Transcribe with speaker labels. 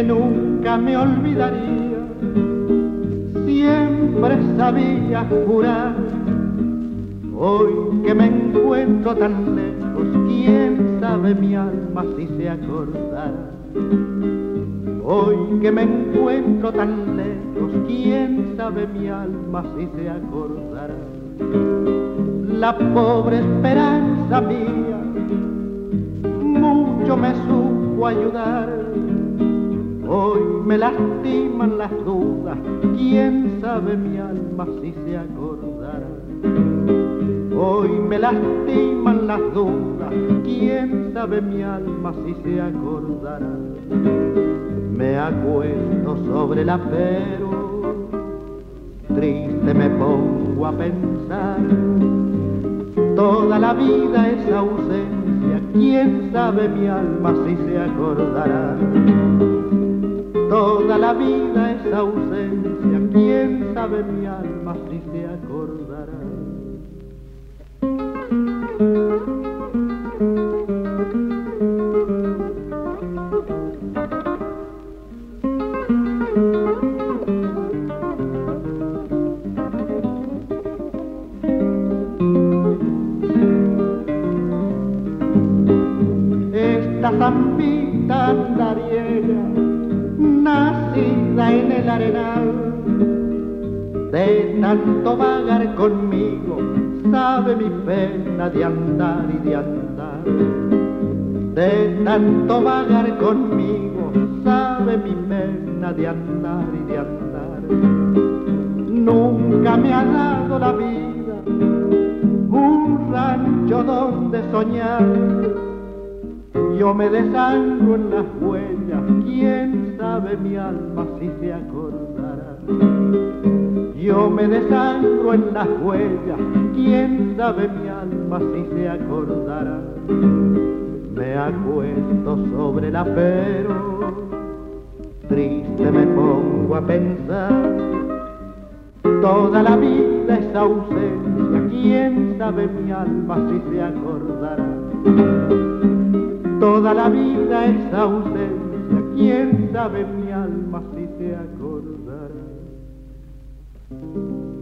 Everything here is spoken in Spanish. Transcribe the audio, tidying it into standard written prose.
Speaker 1: que nunca me olvidaría. Siempre sabía jurar, hoy que me encuentro tan lejos, quién sabe mi alma si se acordará. Hoy que me encuentro tan lejos, quién sabe mi alma si se acordará. La pobre esperanza mía mucho me supo ayudar. Hoy me lastiman las dudas, quién sabe mi alma si se acordará. Hoy me lastiman las dudas, quién sabe mi alma si se acordará. Me acuesto sobre el apero, triste me pongo a pensar. Toda la vida es ausencia, quién sabe mi alma si se acordará. Toda la vida es ausencia, quién sabe mi alma si se acordará. Esta zambita andariega, nacida en el arenal, de tanto vagar conmigo, sabe mi pena de andar y de andar. De tanto vagar conmigo, sabe mi pena de andar y de andar. Nunca me ha dado la vida un rancho donde soñar. Yo me desangro en las huellas, quién sabe mi alma si se acordará. Yo me desangro en las huellas, quién sabe mi alma si se acordará. Me acuesto sobre el apero, triste me pongo a pensar. Toda la vida es ausencia, quién sabe mi alma si se acordará. Toda la vida es ausencia, quién sabe mi alma si se acordará.